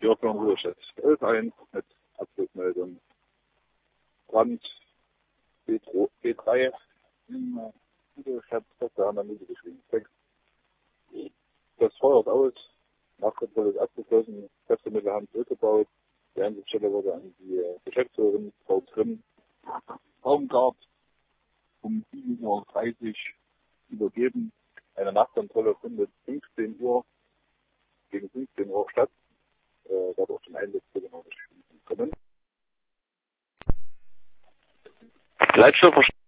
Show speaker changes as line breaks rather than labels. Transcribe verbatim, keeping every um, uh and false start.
Ja, für Ruhestand. elf eins mit Abschlussmeldung. Brand B drei im Ruhestand, da haben wir nicht geschrieben. Das Feuer ist aus, Nachkontrolle ist abgeschlossen, Kräftemittel haben zurückgebaut. Die Einsatzstelle wurde an die Geschäftsführerin, Frau Grimm, Baumgart, um sieben Uhr dreißig übergeben. Eine Nachkontrolle findet fünfzehn Uhr, gegen fünfzehn Uhr statt. Äh, da wird schon Einsatzstelle noch nicht kommen.
Leitstelle